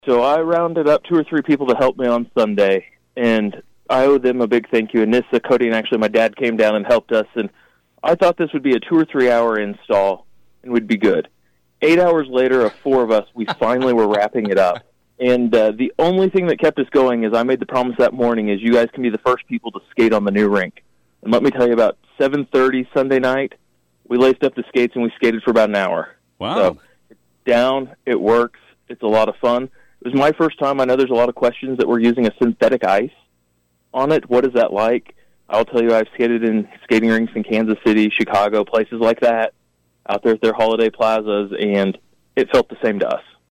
So I rounded up 2 or 3 people to help me on Sunday, and I owe them a big thank you. And Nissa, Cody, and actually my dad came down and helped us, and I thought this would be a 2 or 3 hour install and would be good. 8 hours later, of 4 of us, we finally were wrapping it up. And the only thing that kept us going is I made the promise that morning is you guys can be the first people to skate on the new rink. And let me tell you, about 7:30 Sunday night, we laced up the skates and we skated for about an hour. Wow. So it's down, it works, it's a lot of fun. It was my first time. I know there's a lot of questions that we're using a synthetic ice on it. What is that like? I'll tell you, I've skated in skating rinks in Kansas City, Chicago, places like that, out there at their holiday plazas, and it felt the same to us.